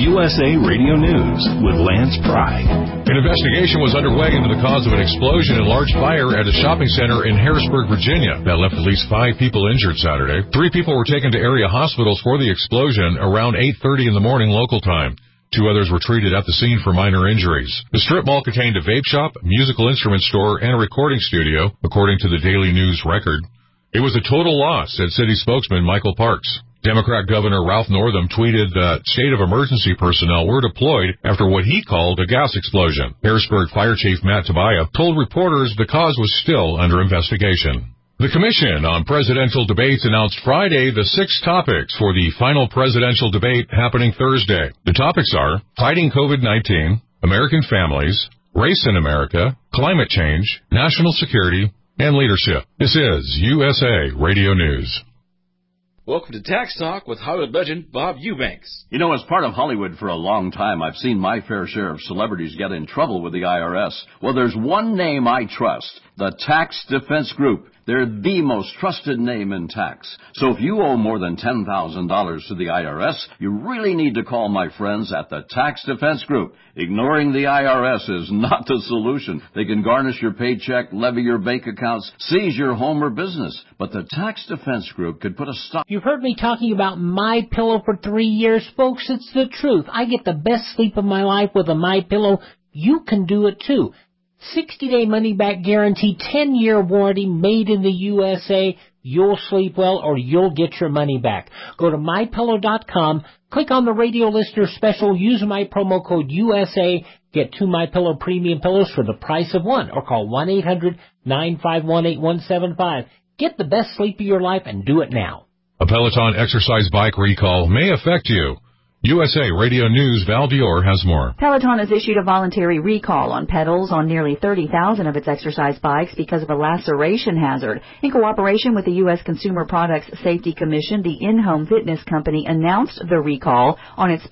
USA Radio News with Lance Pry. An investigation was underway into the cause of an explosion and large fire at a shopping center in Harrisburg, Virginia, that left at least 5 people injured Saturday. 3 people were taken to area hospitals for the explosion around 8:30 in the morning local time. 2 others were treated at the scene for minor injuries. The strip mall contained a vape shop, musical instrument store, and a recording studio, according to the Daily News Record. It was a total loss, said city spokesman Michael Parks. Democrat Governor Ralph Northam tweeted that state of emergency personnel were deployed after what he called a gas explosion. Harrisburg Fire Chief Matt Tabaya told reporters the cause was still under investigation. The Commission on Presidential Debates announced Friday the 6 topics for the final presidential debate happening Thursday. The topics are fighting COVID-19, American families, race in America, climate change, national security, and leadership. This is USA Radio News. Welcome to Tax Talk with Hollywood legend Bob Eubanks. You know, as part of Hollywood for a long time, I've seen my fair share of celebrities get in trouble with the IRS. Well, there's one name I trust, the Tax Defense Group. They're the most trusted name in tax. So if you owe more than $10,000 to the IRS, you really need to call my friends at the Tax Defense Group. Ignoring the IRS is not the solution. They can garnish your paycheck, levy your bank accounts, seize your home or business. But the Tax Defense Group could put a stop. You've heard me talking about MyPillow for 3 years, folks. It's the truth. I get the best sleep of my life with a MyPillow. You can do it too. 60-day money-back guarantee, 10-year warranty, made in the USA. You'll sleep well or you'll get your money back. Go to MyPillow.com, click on the radio listener special, use my promo code USA, get 2 MyPillow premium pillows for the price of 1, or call 1-800-951-8175. Get the best sleep of your life and do it now. A Peloton exercise bike recall may affect you. USA Radio News, Val Dior has more. Peloton has issued a voluntary recall on pedals on nearly 30,000 of its exercise bikes because of a laceration hazard. In cooperation with the U.S. Consumer Products Safety Commission, the in-home fitness company announced the recall on its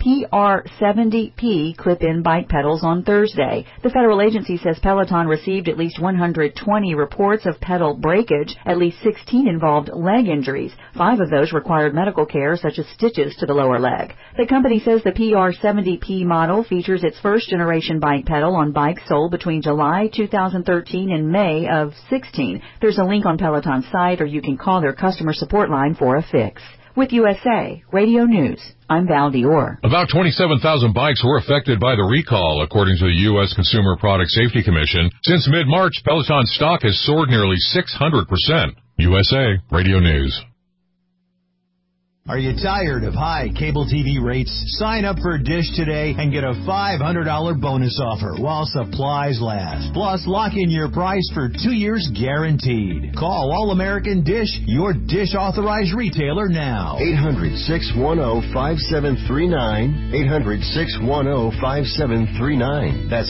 PR70P clip-in bike pedals on Thursday. The federal agency says Peloton received at least 120 reports of pedal breakage. At least 16 involved leg injuries. 5 of those required medical care, such as stitches to the lower leg. The company says the PR70P model features its first-generation bike pedal on bikes sold between July 2013 and May of 16. There's a link on Peloton's site, or you can call their customer support line for a fix. With USA Radio News, I'm Val Dior. About 27,000 bikes were affected by the recall, according to the U.S. Consumer Product Safety Commission. Since mid-March, Peloton stock has soared nearly 600%. USA Radio News. Are you tired of high cable TV rates? Sign up for Dish today and get a $500 bonus offer while supplies last. Plus, lock in your price for 2 years guaranteed. Call All-American Dish, your Dish authorized retailer now. 800-610-5739. 800-610-5739. That's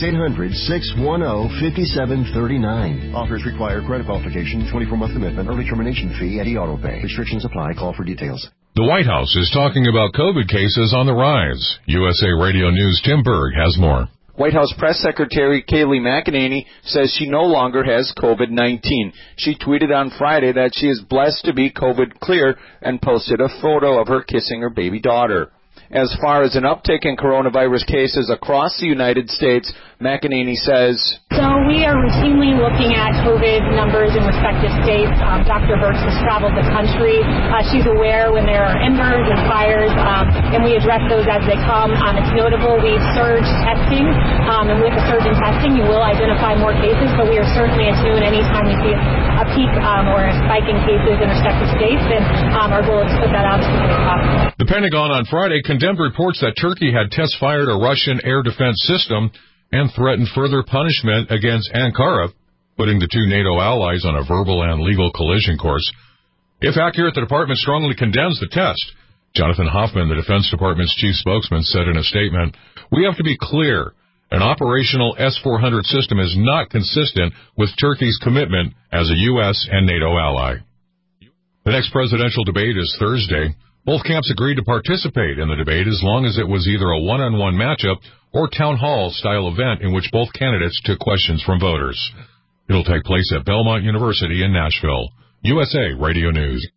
800-610-5739. Offers require credit qualification, 24-month commitment, early termination fee, and auto pay. Restrictions apply. Call for details. The White House is talking about COVID cases on the rise. USA Radio News' Tim Berg has more. White House Press Secretary Kayleigh McEnany says she no longer has COVID-19. She tweeted on Friday that she is blessed to be COVID clear and posted a photo of her kissing her baby daughter. As far as an uptick in coronavirus cases across the United States, McEnany says, So we are routinely looking at COVID numbers in respective states. Dr. Birx has traveled the country. She's aware when there are embers and fires, and we address those as they come. It's notable we've surged testing, and with the surge in testing, you will identify more cases, but we are certainly attuned anytime we see a peak or a spike in cases in respective states, and our goal is to put that out as quickly as possible. The Pentagon on Friday condemned reports that Turkey had test-fired a Russian air defense system and threatened further punishment against Ankara, putting the 2 NATO allies on a verbal and legal collision course. If accurate, the department strongly condemns the test. Jonathan Hoffman, the Defense Department's chief spokesman, said in a statement, "We have to be clear. An operational S-400 system is not consistent with Turkey's commitment as a U.S. and NATO ally." The next presidential debate is Thursday. Both camps agreed to participate in the debate as long as it was either a one-on-one matchup or town hall-style event in which both candidates took questions from voters. It'll take place at Belmont University in Nashville. USA Radio News.